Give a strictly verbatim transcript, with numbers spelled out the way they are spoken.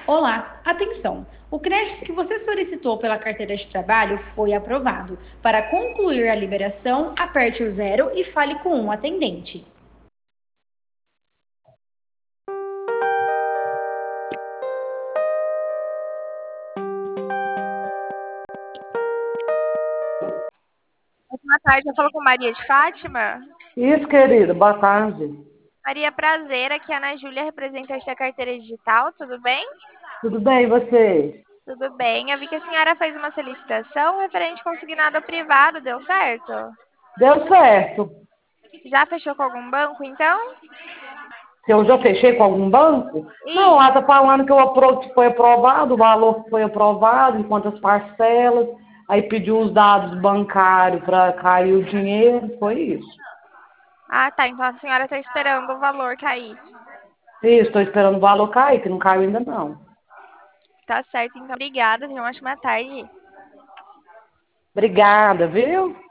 Olá, atenção! O crédito que você solicitou pela carteira de trabalho foi aprovado. Para concluir a liberação, aperte o zero e fale com um atendente. Boa tarde, eu falo com Maria de Fátima. Isso, querida, boa tarde. Maria, prazer, aqui é a Ana Júlia, representante da carteira digital, tudo bem? Tudo bem, e você? Tudo bem, eu vi que a senhora fez uma solicitação referente consignado privado, deu certo? Deu certo. Já fechou com algum banco, então? Se eu já fechei com algum banco? Não, lá Isso. tá falando que o apro- que foi aprovado, o valor que foi aprovado, em quantas parcelas, aí pediu os dados bancários para cair o dinheiro, foi isso. Ah, tá, então a senhora está esperando o valor cair. Isso, estou esperando o valor cair, que não caiu ainda não. Tá certo, então obrigada, tenha uma ótima tarde. Obrigada, viu?